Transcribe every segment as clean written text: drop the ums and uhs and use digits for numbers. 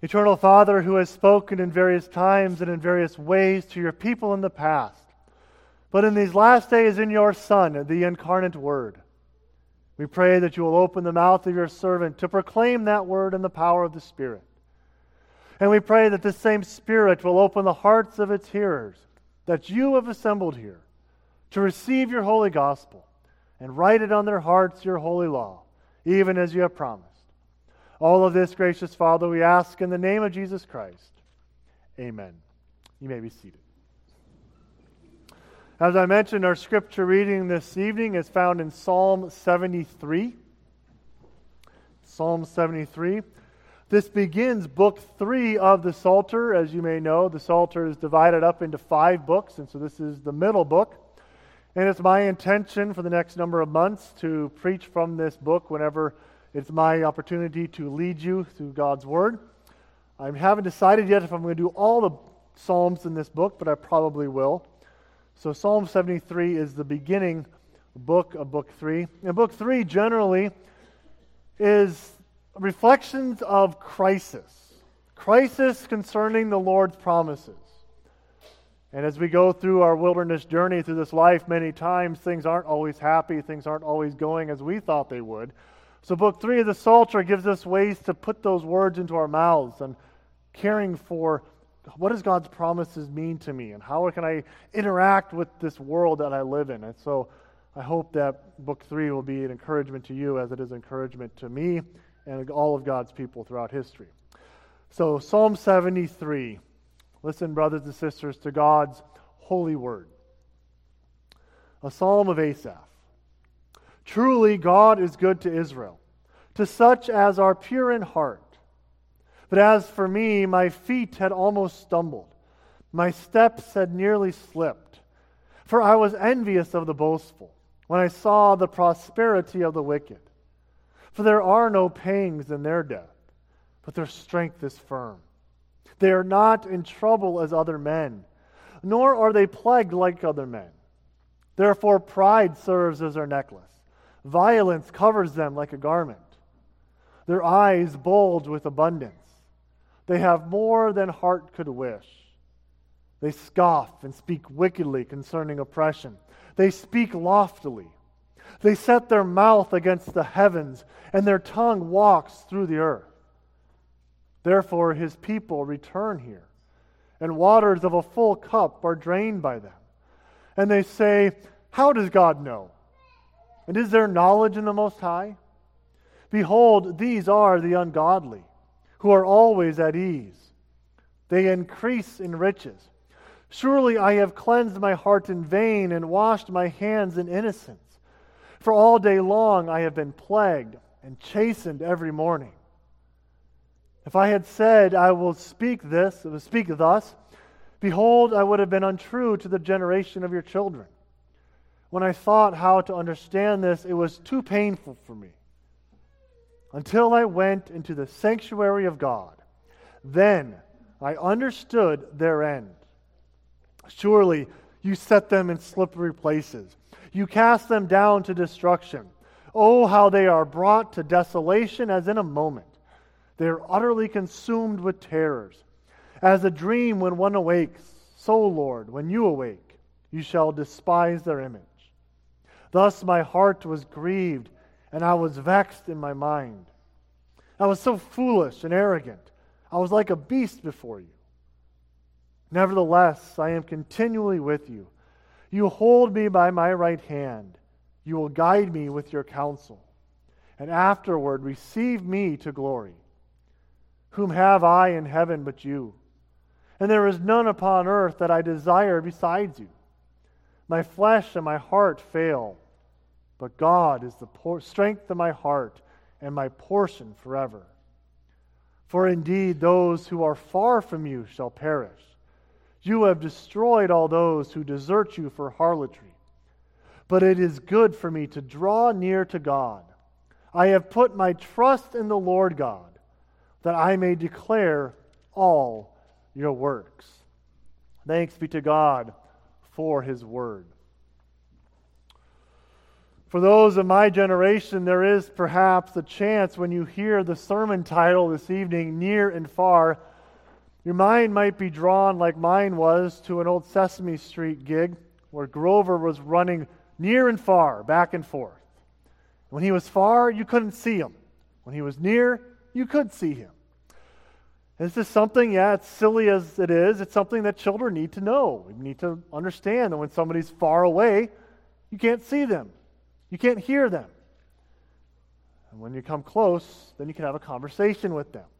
Eternal Father, who has spoken in various times and in various ways to your people in the past, but in these last days in your Son, the incarnate Word, we pray that you will open the mouth of your servant to proclaim that Word in the power of the Spirit. And we pray that this same Spirit will open the hearts of its hearers that you have assembled here to receive your holy gospel and write it on their hearts your holy law, even as you have promised. All of this, gracious Father, we ask in the name of Jesus Christ. Amen. You may be seated. As I mentioned, our scripture reading this evening is found in Psalm 73. Psalm 73. This begins book 3 of the Psalter. As you may know, the Psalter is divided up into 5 books, and so this is the middle book. And it's my intention for the next number of months to preach from this book whenever it's my opportunity to lead you through God's Word. I haven't decided yet if I'm going to do all the Psalms in this book, but I probably will. So Psalm 73 is the beginning book of Book 3. And Book 3 generally is reflections of crisis. Crisis concerning the Lord's promises. And as we go through our wilderness journey through this life, many times things aren't always happy, things aren't always going as we thought they would. So Book 3 of the Psalter gives us ways to put those words into our mouths and caring for what does God's promises mean to me and how can I interact with this world that I live in. And so I hope that Book 3 will be an encouragement to you as it is encouragement to me and all of God's people throughout history. So Psalm 73. Listen, brothers and sisters, to God's holy word. A psalm of Asaph. Truly, God is good to Israel, to such as are pure in heart. But as for me, my feet had almost stumbled. My steps had nearly slipped. For I was envious of the boastful when I saw the prosperity of the wicked. For there are no pangs in their death, but their strength is firm. They are not in trouble as other men, nor are they plagued like other men. Therefore pride serves as their necklace. Violence covers them like a garment. Their eyes bulge with abundance. They have more than heart could wish. They scoff and speak wickedly concerning oppression. They speak loftily. They set their mouth against the heavens, and their tongue walks through the earth. Therefore his people return here, and waters of a full cup are drained by them. And they say, how does God know? And is there knowledge in the Most High? Behold, these are the ungodly, who are always at ease. They increase in riches. Surely I have cleansed my heart in vain and washed my hands in innocence. For all day long I have been plagued and chastened every morning. If I had said, I will speak thus, behold, I would have been untrue to the generation of your children. When I thought how to understand this, it was too painful for me. Until I went into the sanctuary of God, then I understood their end. Surely you set them in slippery places. You cast them down to destruction. Oh, how they are brought to desolation as in a moment. They are utterly consumed with terrors. As a dream when one awakes, so, Lord, when you awake, you shall despise their image. Thus my heart was grieved, and I was vexed in my mind. I was so foolish and arrogant. I was like a beast before you. Nevertheless, I am continually with you. You hold me by my right hand. You will guide me with your counsel, and afterward receive me to glory. Whom have I in heaven but you? And there is none upon earth that I desire besides you. My flesh and my heart fail, but God is the strength of my heart and my portion forever. For indeed those who are far from you shall perish. You have destroyed all those who desert you for harlotry. But it is good for me to draw near to God. I have put my trust in the Lord God, that I may declare all your works. Thanks be to God for his word. For those of my generation, there is perhaps a chance when you hear the sermon title this evening, Near and Far, your mind might be drawn, like mine was, to an old Sesame Street gig where Grover was running near and far, back and forth. When he was far, you couldn't see him. When he was near, you could see him. This is something, it's silly as it is, it's something that children need to know. We need to understand that when somebody's far away, you can't see them. You can't hear them. And when you come close, then you can have a conversation with them.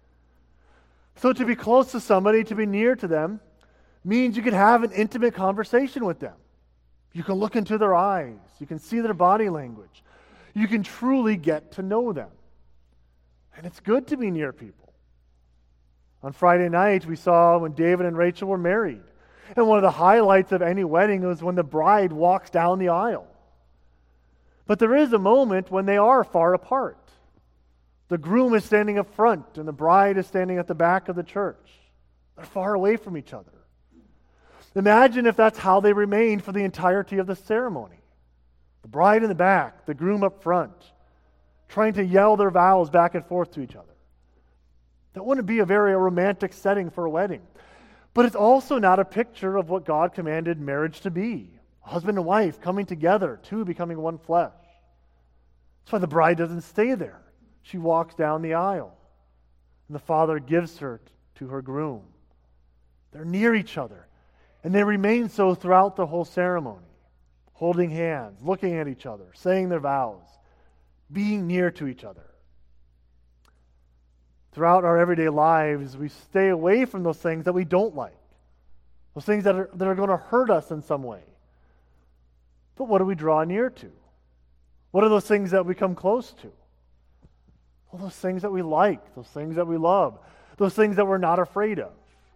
So to be close to somebody, to be near to them, means you can have an intimate conversation with them. You can look into their eyes. You can see their body language. You can truly get to know them. And it's good to be near people. On Friday night, we saw when David and Rachel were married. And one of the highlights of any wedding was when the bride walks down the aisle. But there is a moment when they are far apart. The groom is standing up front and the bride is standing at the back of the church. They're far away from each other. Imagine if that's how they remained for the entirety of the ceremony. The bride in the back, the groom up front, trying to yell their vows back and forth to each other. That wouldn't be a very romantic setting for a wedding. But it's also not a picture of what God commanded marriage to be. Husband and wife coming together, two becoming one flesh. That's why the bride doesn't stay there. She walks down the aisle. And the father gives her to her groom. They're near each other. And they remain so throughout the whole ceremony. Holding hands, looking at each other, saying their vows, being near to each other. Throughout our everyday lives, we stay away from those things that we don't like. Those things that are going to hurt us in some way. But what do we draw near to? What are those things that we come close to? Well, those things that we like, those things that we love, those things that we're not afraid of.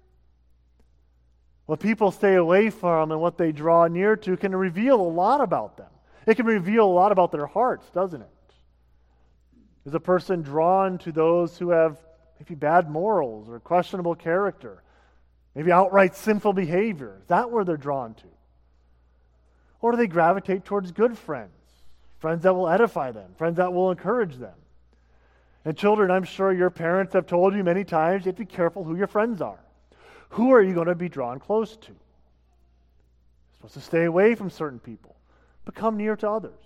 What people stay away from and what they draw near to can reveal a lot about them. It can reveal a lot about their hearts, doesn't it? Is a person drawn to those who have maybe bad morals or questionable character, maybe outright sinful behavior? Is that where they're drawn to? Or do they gravitate towards good friends? Friends that will edify them, friends that will encourage them. And children, I'm sure your parents have told you many times, you have to be careful who your friends are. Who are you going to be drawn close to? You're supposed to stay away from certain people, but come near to others.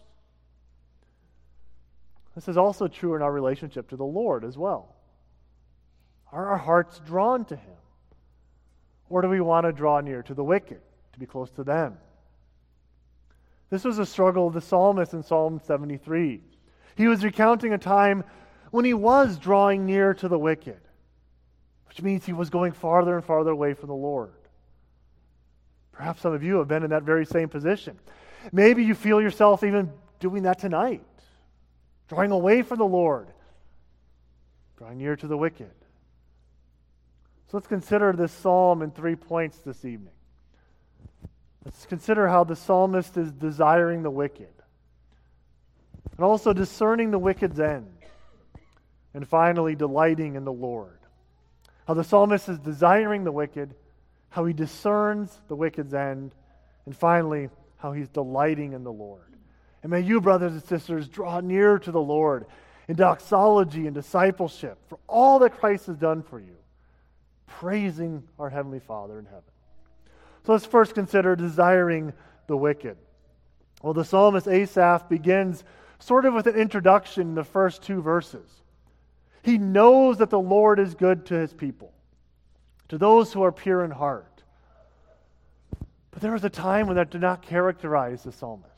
This is also true in our relationship to the Lord as well. Are our hearts drawn to Him? Or do we want to draw near to the wicked, to be close to them? This was a struggle of the psalmist in Psalm 73. He was recounting a time when he was drawing near to the wicked, which means he was going farther and farther away from the Lord. Perhaps some of you have been in that very same position. Maybe you feel yourself even doing that tonight, drawing away from the Lord, drawing near to the wicked. So let's consider this psalm in 3 points this evening. Let's consider how the psalmist is desiring the wicked, and also discerning the wicked's end, and finally delighting in the Lord. How the psalmist is desiring the wicked, how he discerns the wicked's end, and finally how he's delighting in the Lord. And may you, brothers and sisters, draw near to the Lord in doxology and discipleship for all that Christ has done for you, praising our Heavenly Father in heaven. So let's first consider desiring the wicked. Well, the psalmist Asaph begins sort of with an introduction in the first 2 verses. He knows that the Lord is good to His people, to those who are pure in heart. But there was a time when that did not characterize the psalmist.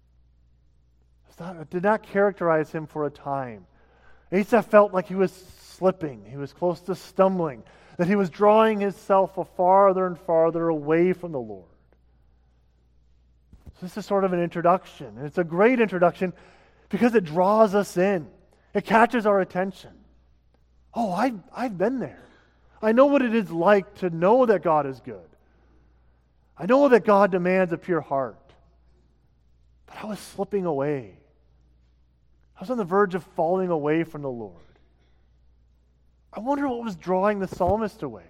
It did not characterize him for a time. Asaph felt like he was slipping, he was close to stumbling, that he was drawing himself farther and farther away from the Lord. So this is sort of an introduction, and it's a great introduction because it draws us in. It catches our attention. Oh, I've been there. I know what it is like to know that God is good. I know that God demands a pure heart. But I was slipping away. I was on the verge of falling away from the Lord. I wonder what was drawing the psalmist away.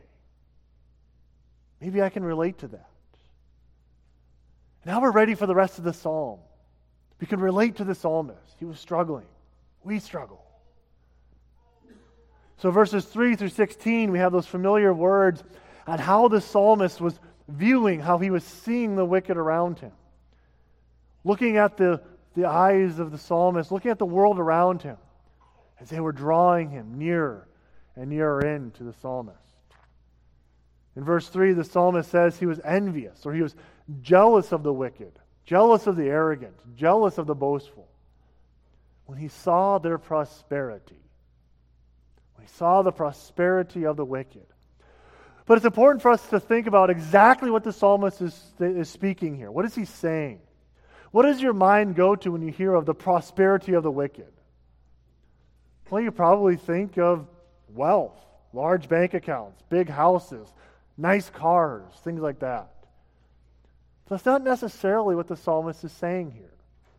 Maybe I can relate to that. Now we're ready for the rest of the psalm. We can relate to the psalmist. He was struggling. We struggle. So verses 3 through 16, we have those familiar words on how the psalmist was viewing, how he was seeing the wicked around him. Looking at the eyes of the psalmist, looking at the world around him, as they were drawing him nearer and nearer in to the psalmist. In verse 3, the psalmist says he was envious, or he was jealous of the wicked, jealous of the arrogant, jealous of the boastful. When he saw their prosperity, when he saw the prosperity of the wicked. But it's important for us to think about exactly what the psalmist is speaking here. What is he saying? What does your mind go to when you hear of the prosperity of the wicked? Well, you probably think of wealth, large bank accounts, big houses, nice cars, things like that. But that's not necessarily what the psalmist is saying here.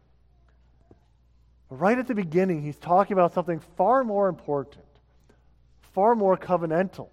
Right at the beginning, he's talking about something far more important, far more covenantal.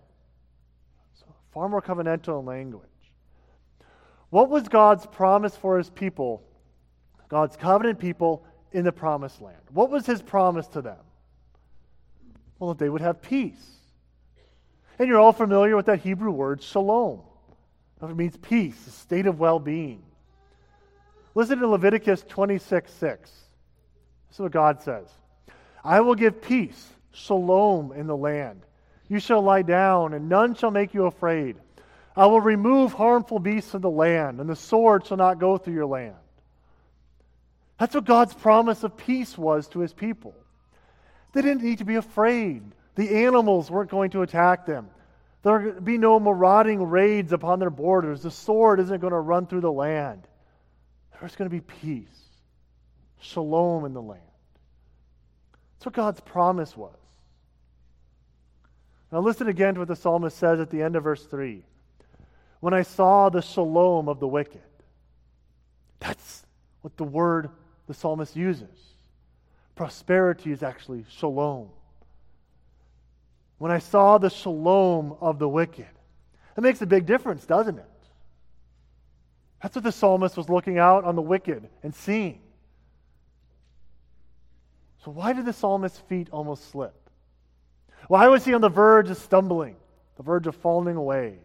Far more covenantal in language. What was God's promise for his people, God's covenant people in the promised land? What was his promise to them? Well, that they would have peace. And you're all familiar with that Hebrew word, shalom. It means peace, a state of well-being. Listen to Leviticus 26:6. This is what God says. I will give peace, shalom, in the land. You shall lie down, and none shall make you afraid. I will remove harmful beasts from the land, and the sword shall not go through your land. That's what God's promise of peace was to his people. They didn't need to be afraid. The animals weren't going to attack them. There would be no marauding raids upon their borders. The sword isn't going to run through the land. There's going to be peace, shalom in the land. That's what God's promise was. Now listen again to what the psalmist says at the end of verse 3. When I saw the shalom of the wicked. That's what the word the psalmist uses. Prosperity is actually shalom. When I saw the shalom of the wicked. That makes a big difference, doesn't it? That's what the psalmist was looking out on the wicked and seeing. So why did the psalmist's feet almost slip? Why was he on the verge of stumbling, the verge of falling away?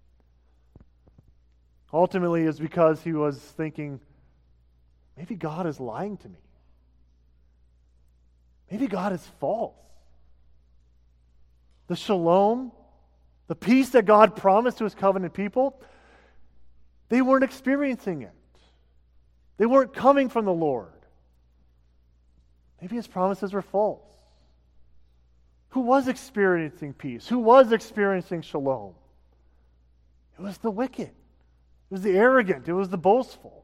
Ultimately, it's because he was thinking, maybe God is lying to me. Maybe God is false. The shalom, the peace that God promised to his covenant people, they weren't experiencing it. They weren't coming from the Lord. Maybe his promises were false. Who was experiencing peace? Who was experiencing shalom? It was the wicked. It was the arrogant. It was the boastful.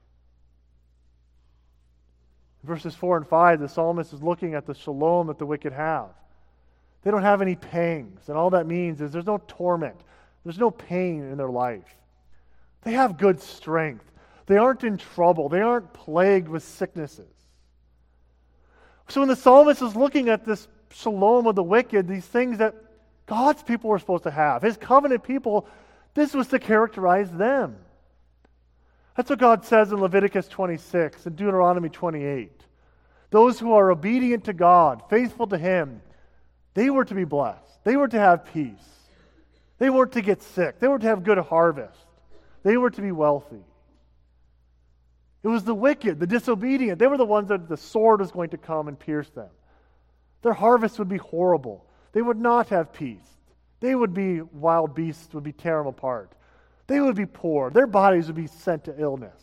In verses 4 and 5, the psalmist is looking at the shalom that the wicked have. They don't have any pangs, and all that means is there's no torment. There's no pain in their life. They have good strength. They aren't in trouble. They aren't plagued with sicknesses. So when the psalmist is looking at this shalom of the wicked, these things that God's people were supposed to have, his covenant people, this was to characterize them. That's what God says in Leviticus 26 and Deuteronomy 28. Those who are obedient to God, faithful to him, they were to be blessed. They were to have peace. They weren't to get sick. They were to have good harvest. They were to be wealthy. It was the wicked, the disobedient. They were the ones that the sword was going to come and pierce them. Their harvest would be horrible. They would not have peace. They would be wild beasts, would be tear them apart. They would be poor. Their bodies would be sent to illness.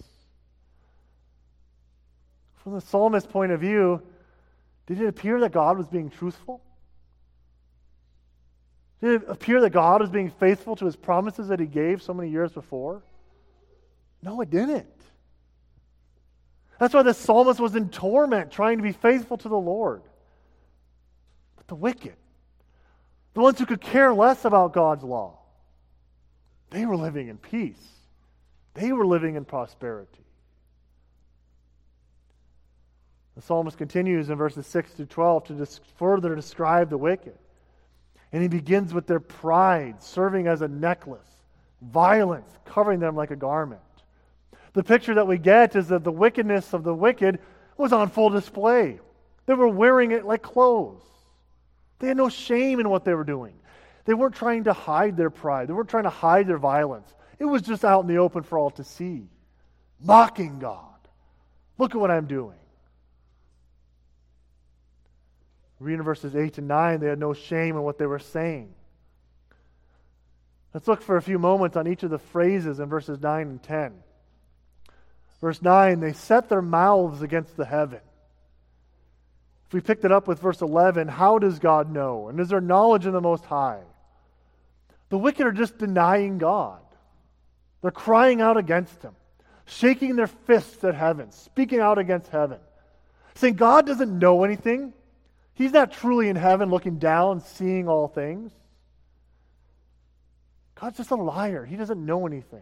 From the psalmist's point of view, did it appear that God was being truthful? Did it appear that God was being faithful to his promises that he gave so many years before? No, it didn't. That's why the psalmist was in torment, trying to be faithful to the Lord. But the wicked, the ones who could care less about God's law, they were living in peace. They were living in prosperity. The psalmist continues in verses 6 to 12 to further describe the wicked. And he begins with their pride serving as a necklace, violence covering them like a garment. The picture that we get is that the wickedness of the wicked was on full display. They were wearing it like clothes. They had no shame in what they were doing. They weren't trying to hide their pride. They weren't trying to hide their violence. It was just out in the open for all to see. Mocking God. Look at what I'm doing. Reading verses 8 and 9, they had no shame in what they were saying. Let's look for a few moments on each of the phrases in verses 9 and 10. Verse 9, they set their mouths against the heaven. If we picked it up with verse 11, how does God know? And is there knowledge in the Most High? The wicked are just denying God. They're crying out against Him, shaking their fists at heaven, speaking out against heaven, saying God doesn't know anything. He's not truly in heaven looking down, seeing all things. God's just a liar. He doesn't know anything.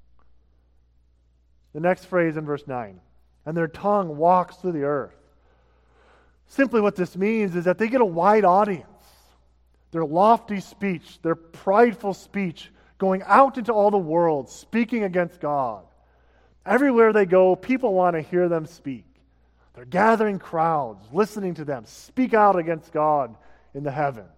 The next phrase in verse 9, and their tongue walks through the earth. Simply what this means is that they get a wide audience. Their lofty speech, their prideful speech, going out into all the world, speaking against God. Everywhere they go, people want to hear them speak. They're gathering crowds, listening to them speak out against God in the heavens.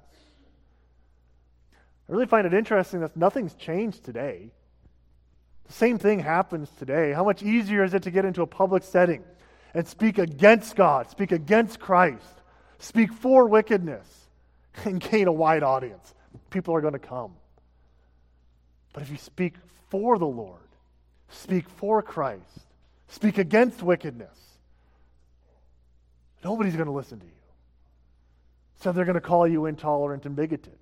I really find it interesting that nothing's changed today. The same thing happens today. How much easier is it to get into a public setting and speak against God, speak against Christ, speak for wickedness, and gain a wide audience? People are going to come. But if you speak for the Lord, speak for Christ, speak against wickedness, nobody's going to listen to you. So they're going to call you intolerant and bigoted.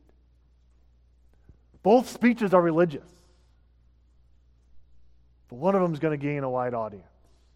Both speeches are religious. But one of them is going to gain a wide audience.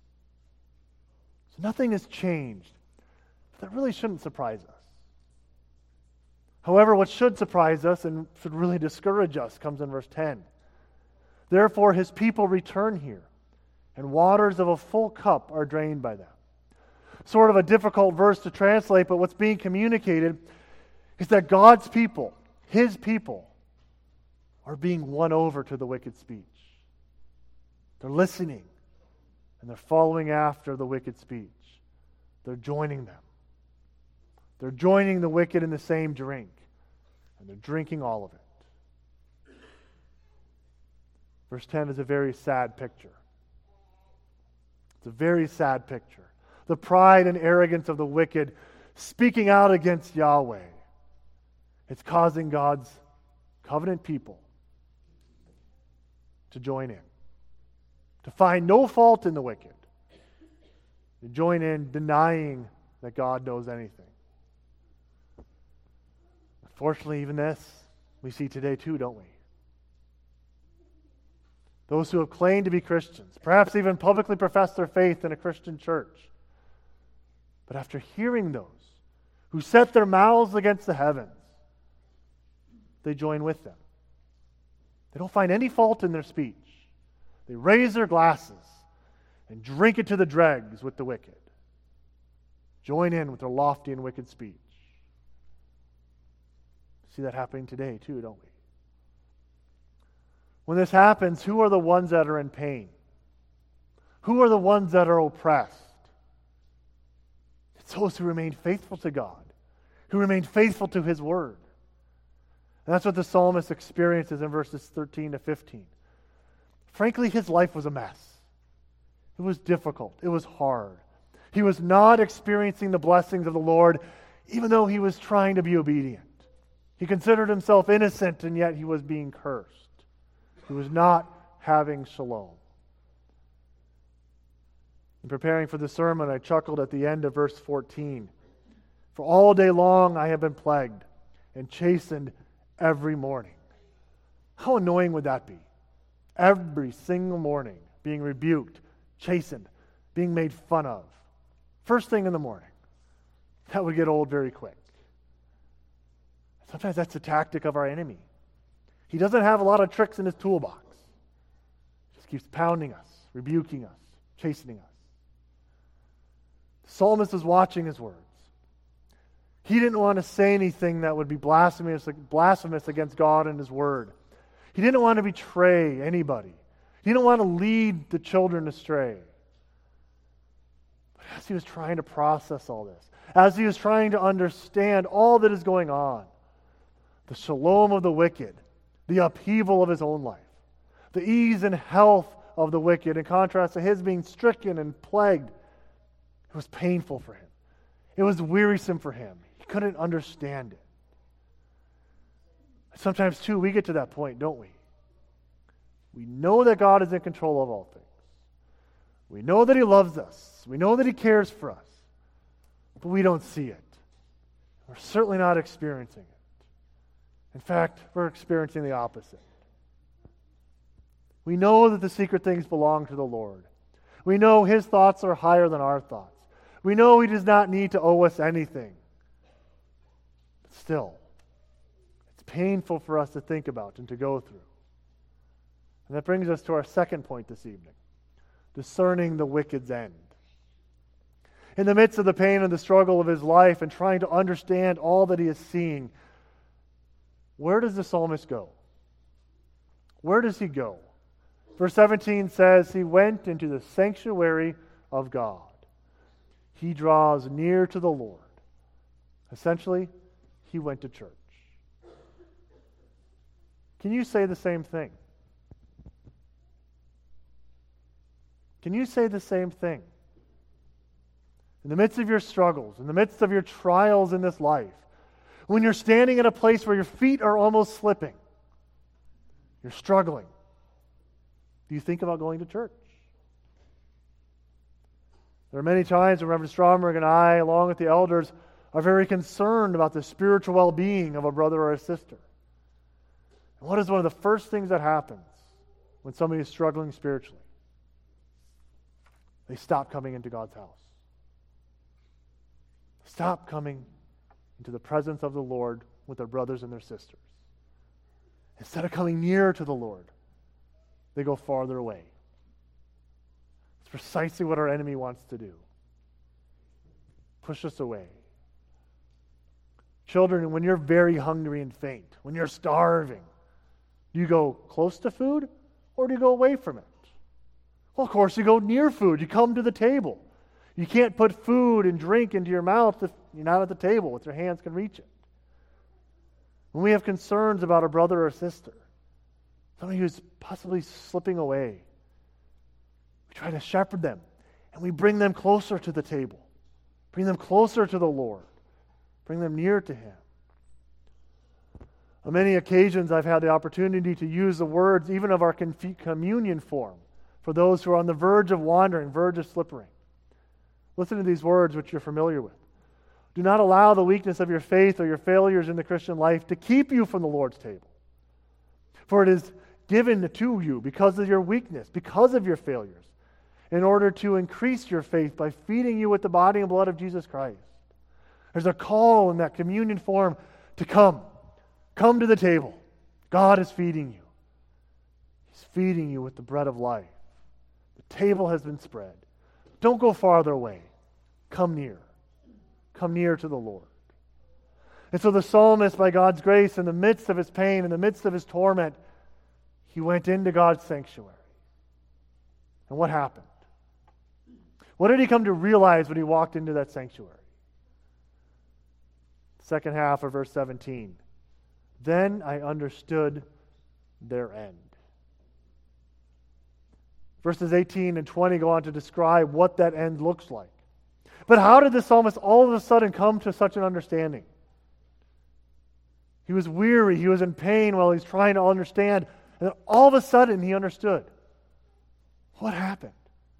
So nothing has changed. But that really shouldn't surprise us. However, what should surprise us and should really discourage us comes in verse 10. Therefore his people return here, and waters of a full cup are drained by them. Sort of a difficult verse to translate, but what's being communicated is that God's people, His people, are being won over to the wicked speech. They're listening, and they're following after the wicked speech. They're joining them. They're joining the wicked in the same drink, and they're drinking all of it. Verse 10 is a very sad picture. It's a very sad picture. The pride and arrogance of the wicked speaking out against Yahweh. It's causing God's covenant people to join in, to find no fault in the wicked, to join in denying that God knows anything. Unfortunately, even this we see today too, don't we? Those who have claimed to be Christians, perhaps even publicly profess their faith in a Christian church, but after hearing those who set their mouths against the heavens, they join with them. They don't find any fault in their speech. They raise their glasses and drink it to the dregs with the wicked. Join in with their lofty and wicked speech. See that happening today too, don't we? When this happens, who are the ones that are in pain? Who are the ones that are oppressed? It's those who remain faithful to God, who remain faithful to His Word. And that's what the psalmist experiences in verses 13 to 15. Frankly, his life was a mess. It was difficult. It was hard. He was not experiencing the blessings of the Lord, even though he was trying to be obedient. He considered himself innocent, and yet he was being cursed. He was not having shalom. In preparing for the sermon, I chuckled at the end of verse 14. For all day long I have been plagued and chastened every morning. How annoying would that be? Every single morning being rebuked, chastened, being made fun of. First thing in the morning. That would get old very quick. Sometimes that's the tactic of our enemy. He doesn't have a lot of tricks in his toolbox. He just keeps pounding us, rebuking us, chastening us. The psalmist is watching his words. He didn't want to say anything that would be blasphemous against God and His Word. He didn't want to betray anybody. He didn't want to lead the children astray. But as he was trying to process all this, as he was trying to understand all that is going on, the shalom of the wicked, the upheaval of his own life, the ease and health of the wicked, in contrast to his being stricken and plagued, it was painful for him. It was wearisome for him. He couldn't understand it. Sometimes, too, we get to that point, don't we? We know that God is in control of all things. We know that he loves us. We know that he cares for us. But we don't see it. We're certainly not experiencing it. In fact, we're experiencing the opposite. We know that the secret things belong to the Lord. We know his thoughts are higher than our thoughts. We know he does not need to owe us anything. But still, it's painful for us to think about and to go through. And that brings us to our second point this evening, discerning the wicked's end. In the midst of the pain and the struggle of his life and trying to understand all that he is seeing, where does the psalmist go? Where does he go? Verse 17 says, he went into the sanctuary of God. He draws near to the Lord. Essentially, he went to church. Can you say the same thing? Can you say the same thing? In the midst of your struggles, in the midst of your trials in this life, when you're standing in a place where your feet are almost slipping, you're struggling, do you think about going to church? There are many times when Reverend Stromberg and I, along with the elders, are very concerned about the spiritual well-being of a brother or a sister. And what is one of the first things that happens when somebody is struggling spiritually? They stop coming into God's house. Stop coming into the presence of the Lord with their brothers and their sisters. Instead of coming nearer to the Lord, they go farther away. It's precisely what our enemy wants to do. Push us away. Children, when you're very hungry and faint, when you're starving, do you go close to food or do you go away from it? Well, of course, you go near food. You come to the table. You can't put food and drink into your mouth if you're not at the table with your hands can reach it. When we have concerns about a brother or sister, somebody who's possibly slipping away, we try to shepherd them and we bring them closer to the table, bring them closer to the Lord, bring them near to him. On many occasions, I've had the opportunity to use the words even of our communion form for those who are on the verge of wandering, verge of slipping. Listen to these words which you're familiar with. Do not allow the weakness of your faith or your failures in the Christian life to keep you from the Lord's table. For it is given to you because of your weakness, because of your failures, in order to increase your faith by feeding you with the body and blood of Jesus Christ. There's a call in that communion form to come. Come to the table. God is feeding you. He's feeding you with the bread of life. The table has been spread. Don't go farther away. Come near. Come near to the Lord. And so the psalmist, by God's grace, in the midst of his pain, in the midst of his torment, he went into God's sanctuary. And what happened? What did he come to realize when he walked into that sanctuary? Second half of verse 17. Then I understood their end. Verses 18 and 20 go on to describe what that end looks like. But how did the psalmist all of a sudden come to such an understanding? He was weary, he was in pain while he's trying to understand, and then all of a sudden he understood. What happened?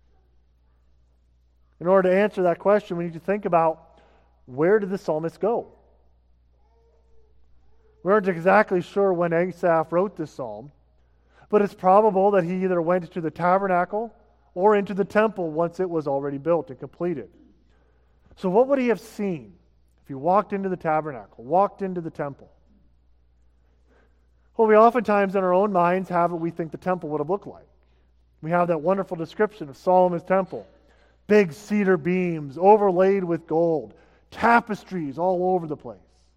In order to answer that question, we need to think about, where did the psalmist go? We aren't exactly sure when Asaph wrote this psalm, but it's probable that he either went to the tabernacle or into the temple once it was already built and completed. So what would he have seen if he walked into the tabernacle, walked into the temple? Well, we oftentimes in our own minds have what we think the temple would have looked like. We have that wonderful description of Solomon's temple. Big cedar beams overlaid with gold, tapestries all over the place.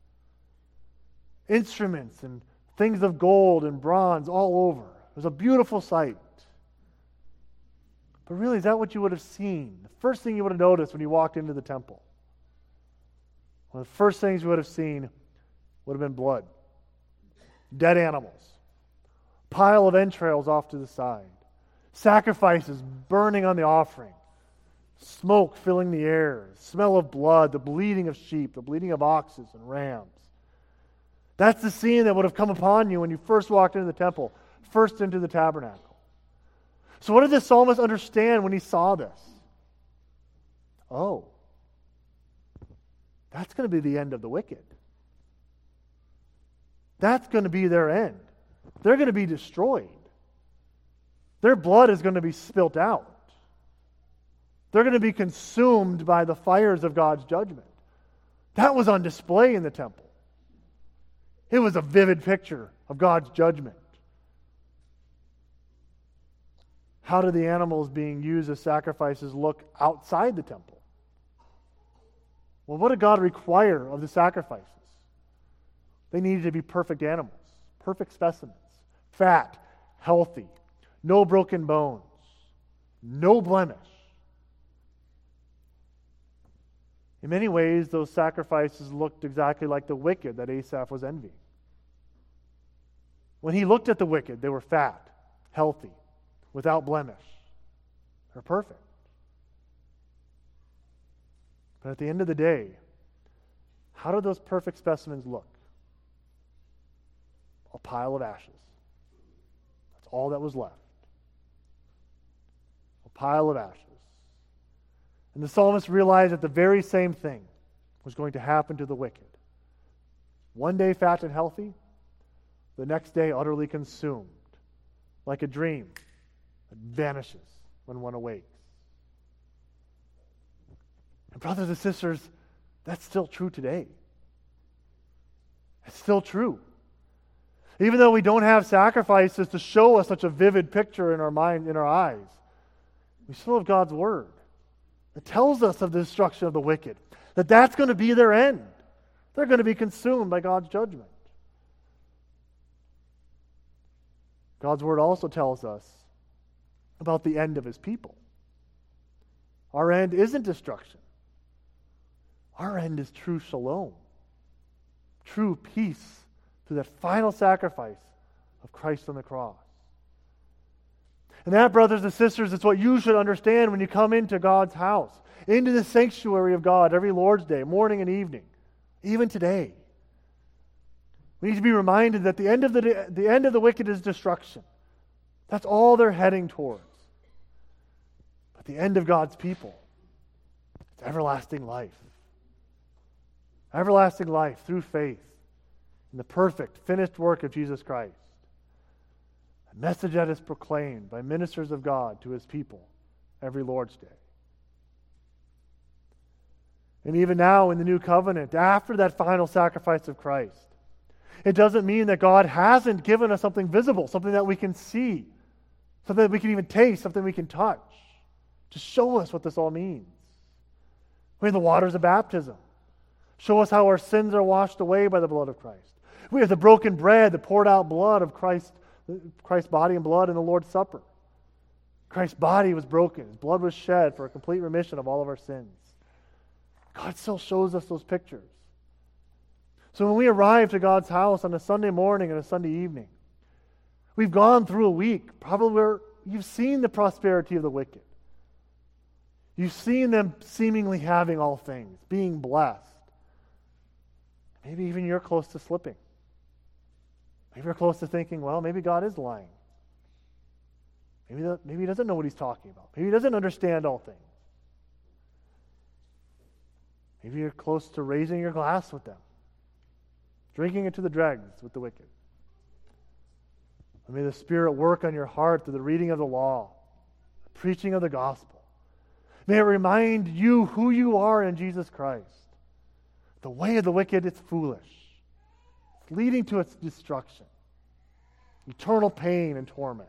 Instruments and things of gold and bronze all over. It was a beautiful sight. But really, is that what you would have seen? The first thing you would have noticed when you walked into the temple, one of the first things you would have seen would have been blood. Dead animals. Pile of entrails off to the side. Sacrifices burning on the offering. Smoke filling the air. Smell of blood. The bleating of sheep. The bleating of oxes and rams. That's the scene that would have come upon you when you first walked into the temple. First into the tabernacle. So what did the psalmist understand when he saw this? Oh, that's going to be the end of the wicked. That's going to be their end. They're going to be destroyed. Their blood is going to be spilt out. They're going to be consumed by the fires of God's judgment. That was on display in the temple. It was a vivid picture of God's judgment. How do the animals being used as sacrifices look outside the temple? Well, what did God require of the sacrifices? They needed to be perfect animals, perfect specimens, fat, healthy, no broken bones, no blemish. In many ways, those sacrifices looked exactly like the wicked that Asaph was envying. When he looked at the wicked, they were fat, healthy, without blemish. They're perfect. But at the end of the day, how do those perfect specimens look? A pile of ashes. That's all that was left. A pile of ashes. And the psalmist realized that the very same thing was going to happen to the wicked. One day fat and healthy, the next day utterly consumed, like a dream that vanishes when one awakes. And brothers and sisters, that's still true today. It's still true. Even though we don't have sacrifices to show us such a vivid picture in our mind, in our eyes, we still have God's Word that tells us of the destruction of the wicked, that that's going to be their end. They're going to be consumed by God's judgment. God's Word also tells us about the end of His people. Our end isn't destruction. Our end is true shalom, true peace through that final sacrifice of Christ on the cross. And that, brothers and sisters, is what you should understand when you come into God's house, into the sanctuary of God every Lord's Day, morning and evening, even today. We need to be reminded that the end of the wicked is destruction. That's all they're heading towards. But the end of God's people, it's everlasting life. Everlasting life through faith in the perfect, finished work of Jesus Christ. A message that is proclaimed by ministers of God to His people every Lord's Day. And even now in the new covenant, after that final sacrifice of Christ, it doesn't mean that God hasn't given us something visible, something that we can see, something that we can even taste, something we can touch, to show us what this all means. We have the waters of baptism. Show us how our sins are washed away by the blood of Christ. We have the broken bread, the poured out blood of Christ's body and blood in the Lord's Supper. Christ's body was broken. His blood was shed for a complete remission of all of our sins. God still shows us those pictures. So when we arrive to God's house on a Sunday morning and a Sunday evening, we've gone through a week probably where you've seen the prosperity of the wicked. You've seen them seemingly having all things, being blessed. Maybe even you're close to slipping. Maybe you're close to thinking, well, maybe God is lying. Maybe He doesn't know what He's talking about. Maybe He doesn't understand all things. Maybe you're close to raising your glass with them, drinking it to the dregs with the wicked. And may the Spirit work on your heart through the reading of the law, the preaching of the gospel. May it remind you who you are in Jesus Christ. The way of the wicked, it's foolish. It's leading to its destruction, eternal pain and torment.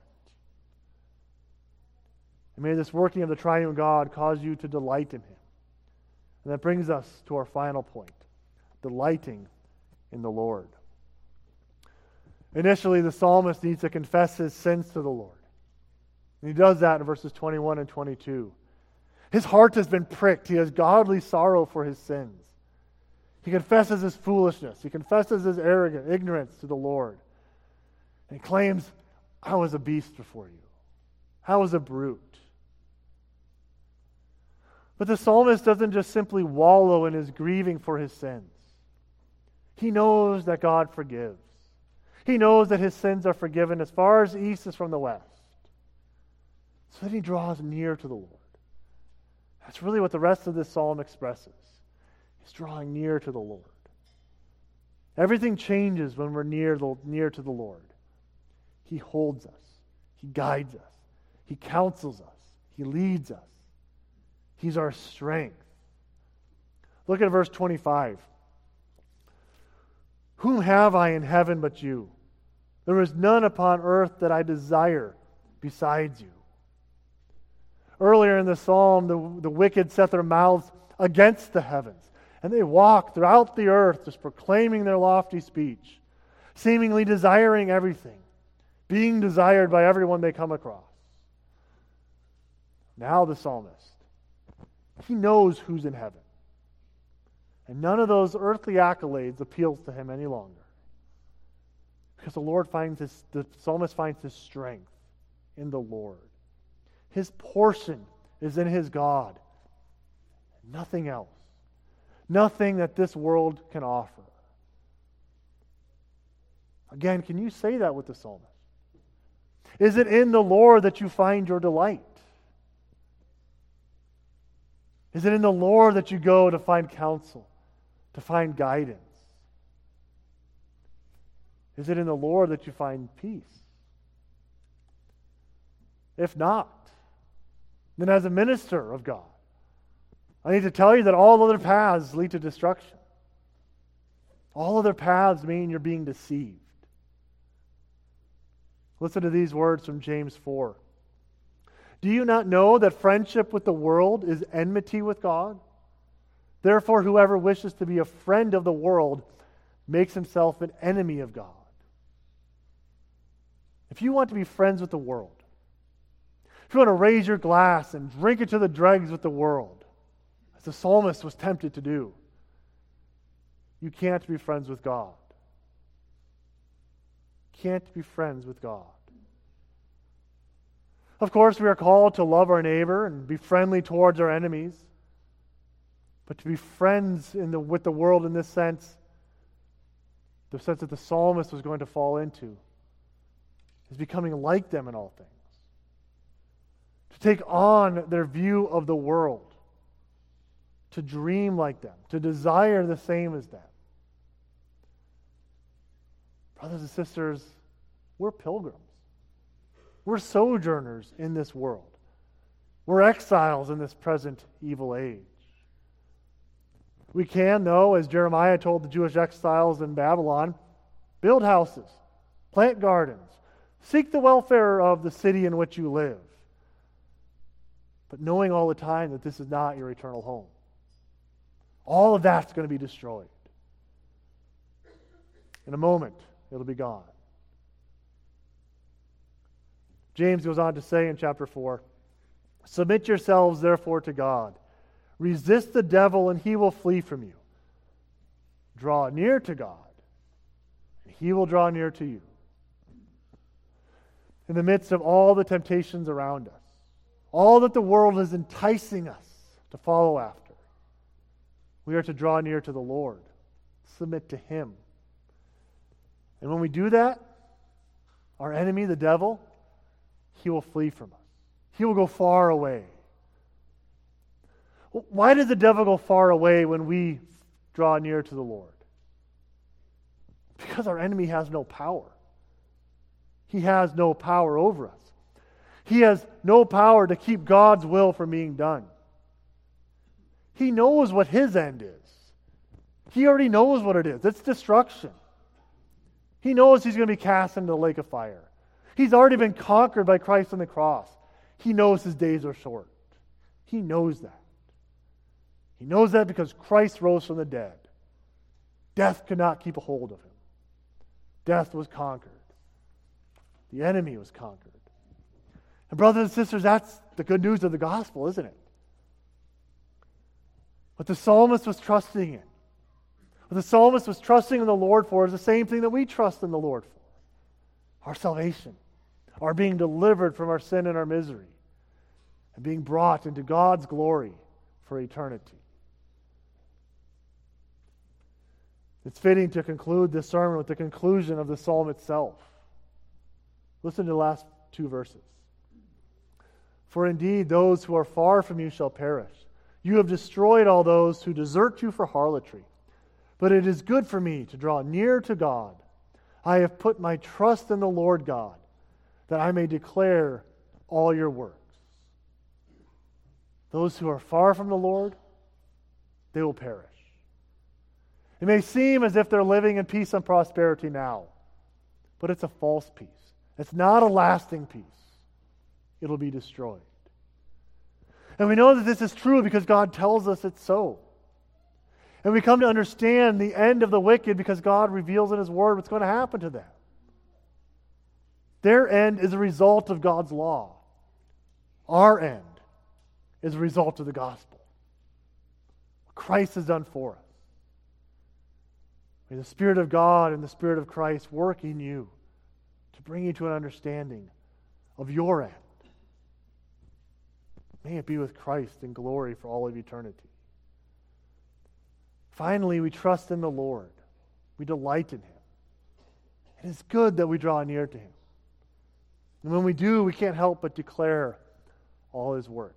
And may this working of the triune God cause you to delight in Him. And that brings us to our final point, delighting in the Lord. Initially, the psalmist needs to confess his sins to the Lord. And he does that in verses 21 and 22. His heart has been pricked. He has godly sorrow for his sins. He confesses his foolishness. He confesses his ignorance to the Lord. And he claims, I was a beast before you. I was a brute. But the psalmist doesn't just simply wallow in his grieving for his sins. He knows that God forgives. He knows that his sins are forgiven as far as the east is from the west. So then he draws near to the Lord. That's really what the rest of this psalm expresses. He's drawing near to the Lord. Everything changes when we're near to the Lord. He holds us. He guides us. He counsels us. He leads us. He's our strength. Look at verse 25. Whom have I in heaven but you? There is none upon earth that I desire besides you. Earlier in the psalm, the wicked set their mouths against the heavens, and they walk throughout the earth just proclaiming their lofty speech, seemingly desiring everything, being desired by everyone they come across. Now the psalmist, he knows who's in heaven. And none of those earthly accolades appeals to him any longer. Because the psalmist finds his strength in the Lord. His portion is in his God. Nothing else. Nothing that this world can offer. Again, can you say that with the psalmist? Is it in the Lord that you find your delight? Is it in the Lord that you go to find counsel, to find guidance? Is it in the Lord that you find peace? If not, then as a minister of God, I need to tell you that all other paths lead to destruction. All other paths mean you're being deceived. Listen to these words from James 4. Do you not know that friendship with the world is enmity with God? Therefore, whoever wishes to be a friend of the world makes himself an enemy of God. If you want to be friends with the world, if you want to raise your glass and drink it to the dregs with the world, as the psalmist was tempted to do, you can't be friends with God. Can't be friends with God. Of course, we are called to love our neighbor and be friendly towards our enemies. But to be friends with the world in this sense, the sense that the psalmist was going to fall into, is becoming like them in all things. To take on their view of the world. To dream like them. To desire the same as them. Brothers and sisters, we're pilgrims. We're sojourners in this world. We're exiles in this present evil age. We can, though, as Jeremiah told the Jewish exiles in Babylon, build houses, plant gardens, seek the welfare of the city in which you live, but knowing all the time that this is not your eternal home. All of that's going to be destroyed. In a moment, it'll be gone. James goes on to say in chapter 4, submit yourselves therefore to God. Resist the devil and he will flee from you. Draw near to God and he will draw near to you. In the midst of all the temptations around us, all that the world is enticing us to follow after, we are to draw near to the Lord, submit to him. And when we do that, our enemy, the devil, he will flee from us. He will go far away. Why does the devil go far away when we draw near to the Lord? Because our enemy has no power. He has no power over us. He has no power to keep God's will from being done. He knows what his end is. He already knows what it is. It's destruction. He knows he's going to be cast into the lake of fire. He's already been conquered by Christ on the cross. He knows his days are short. He knows that. He knows that because Christ rose from the dead. Death could not keep a hold of him. Death was conquered. The enemy was conquered. And brothers and sisters, that's the good news of the gospel, isn't it? What the psalmist was trusting in, what the psalmist was trusting in the Lord for, is the same thing that we trust in the Lord for. Our salvation, our being delivered from our sin and our misery, and being brought into God's glory for eternity. It's fitting to conclude this sermon with the conclusion of the psalm itself. Listen to the last two verses. For indeed, those who are far from you shall perish. You have destroyed all those who desert you for harlotry. But it is good for me to draw near to God. I have put my trust in the Lord God, that I may declare all your works. Those who are far from the Lord, they will perish. It may seem as if they're living in peace and prosperity now, but it's a false peace. It's not a lasting peace. It'll be destroyed. And we know that this is true because God tells us it's so. And we come to understand the end of the wicked because God reveals in His Word what's going to happen to them. Their end is a result of God's law. Our end is a result of the gospel. What Christ has done for us. May the Spirit of God and the Spirit of Christ work in you to bring you to an understanding of your end. May it be with Christ in glory for all of eternity. Finally, we trust in the Lord. We delight in Him. It is good that we draw near to Him. And when we do, we can't help but declare all His works.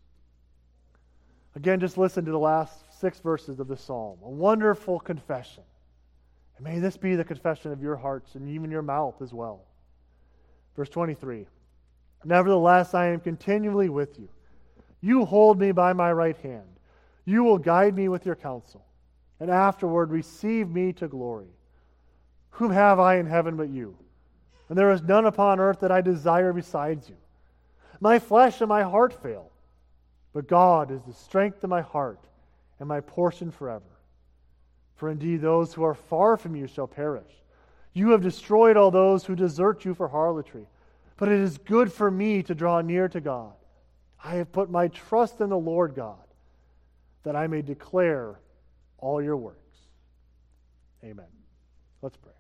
Again, just listen to the last 6 verses of the psalm. A wonderful confession. And may this be the confession of your hearts and even your mouth as well. Verse 23. Nevertheless, I am continually with you. You hold me by my right hand. You will guide me with your counsel, and afterward receive me to glory. Whom have I in heaven but you? And there is none upon earth that I desire besides you. My flesh and my heart fail, but God is the strength of my heart and my portion forever. For indeed those who are far from you shall perish. You have destroyed all those who desert you for harlotry. But it is good for me to draw near to God. I have put my trust in the Lord God, that I may declare all your works. Amen. Let's pray.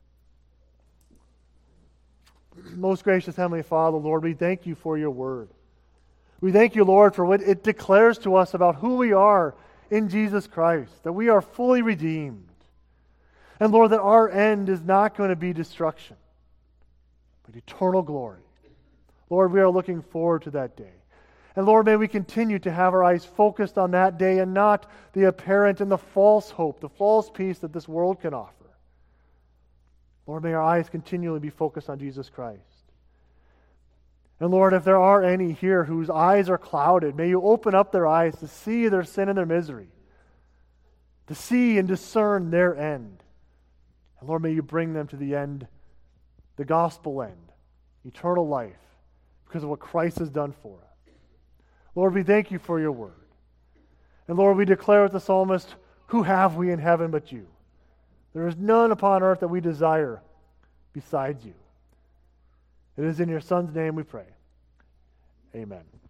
Most gracious Heavenly Father, Lord, we thank you for your word. We thank you, Lord, for what it declares to us about who we are in Jesus Christ, that we are fully redeemed. And Lord, that our end is not going to be destruction, but eternal glory. Lord, we are looking forward to that day. And Lord, may we continue to have our eyes focused on that day and not the apparent and the false hope, the false peace that this world can offer. Lord, may our eyes continually be focused on Jesus Christ. And Lord, if there are any here whose eyes are clouded, may you open up their eyes to see their sin and their misery, to see and discern their end. And Lord, may you bring them to the end, the gospel end, eternal life, because of what Christ has done for us. Lord, we thank you for your word. And Lord, we declare with the psalmist, who have we in heaven but you? There is none upon earth that we desire besides you. It is in your Son's name we pray. Amen.